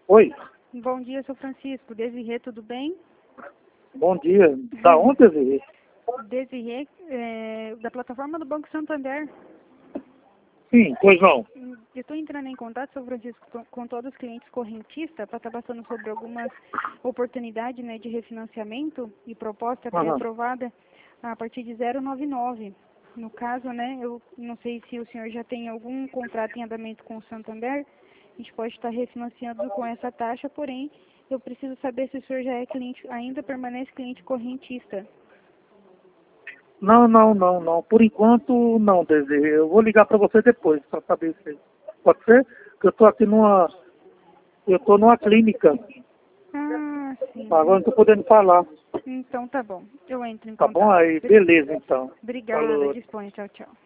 Oi, Bom dia, sou Francisco. Desirê, tudo bem? bom dia. Da onde, Zé? Desirê, da plataforma do Banco Santander. Sim, pois não. Eu estou entrando em contato, sou Francisco, com todos os clientes correntistas para estar passando sobre algumas oportunidades, né, de refinanciamento e proposta pré-aprovada a partir de 0,99. No caso, né, eu não sei se o senhor já tem algum contrato em andamento com o Santander, a gente pode estar refinanciando com essa taxa, porém, eu preciso saber se o senhor já é cliente, ainda permanece cliente correntista. Não. Por enquanto, não, Desirê. Eu vou ligar para você depois para saber se pode ser. Porque eu estou aqui numa clínica. Ah, sim. Agora não estou podendo falar. Então tá bom. Eu entro em Tá bom? contato. Aí, beleza, então. Obrigada, Falou. disponha. Tchau, tchau.